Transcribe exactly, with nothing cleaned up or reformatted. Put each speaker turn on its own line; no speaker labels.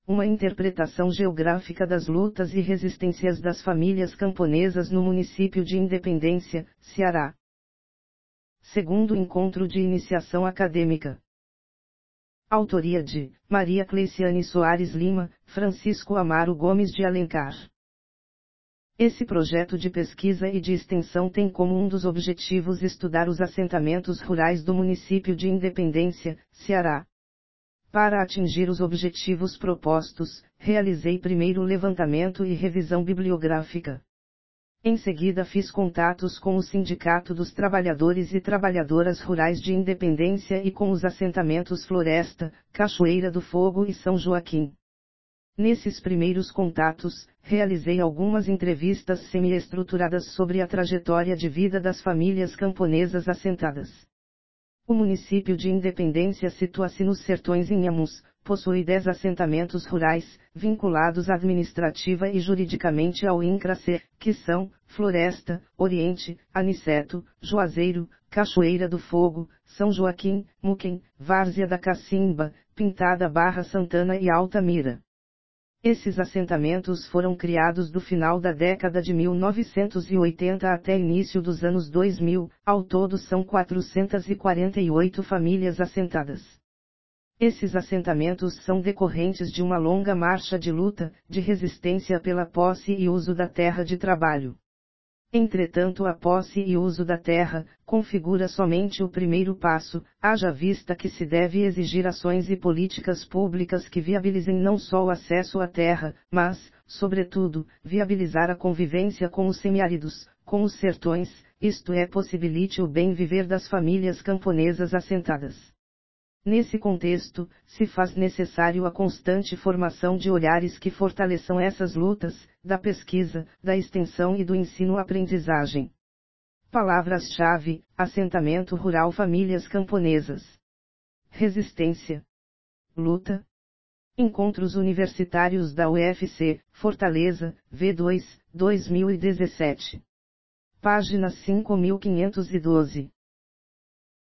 uma interpretação geográfica das lutas e resistências das famílias camponesas no município de Independência, Ceará. Segundo encontro de iniciação acadêmica. Autoria de Maria Cleiciane Soares Lima, Francisco Amaro Gomes de Alencar. Esse projeto de pesquisa e de extensão tem como um dos objetivos estudar os assentamentos rurais do município de Independência, Ceará. Para atingir os objetivos propostos, realizei primeiro levantamento e revisão bibliográfica. Em seguida fiz contatos com o Sindicato dos Trabalhadores e Trabalhadoras Rurais de Independência e com os assentamentos Floresta, Cachoeira do Fogo e São Joaquim. Nesses primeiros contatos, realizei algumas entrevistas semi-estruturadas sobre a trajetória de vida das famílias camponesas assentadas. O município de Independência situa-se nos sertões Inhamus, possui dez assentamentos rurais, vinculados administrativa e juridicamente ao INCRACE, que são, Floresta, Oriente, Aniceto, Juazeiro, Cachoeira do Fogo, São Joaquim, Muquem, Várzea da Cacimba, Pintada Barra Santana e Altamira. Esses assentamentos foram criados do final da década de mil novecentos e oitenta até início dos anos dois mil, ao todo são quatrocentas e quarenta e oito famílias assentadas. Esses assentamentos são decorrentes de uma longa marcha de luta, de resistência pela posse e uso da terra de trabalho. Entretanto, a posse e uso da terra configura somente o primeiro passo, haja vista que se deve exigir ações e políticas públicas que viabilizem não só o acesso à terra, mas, sobretudo, viabilizar a convivência com os semiáridos, com os sertões, isto é, possibilite o bem viver das famílias camponesas assentadas. Nesse contexto, se faz necessário a constante formação de olhares que fortaleçam essas lutas, da pesquisa, da extensão e do ensino-aprendizagem. Palavras-chave: assentamento rural, famílias camponesas. Resistência. Luta. Encontros Universitários da U F C, Fortaleza, V dois, dois mil e dezessete. Página cinco mil quinhentos e doze.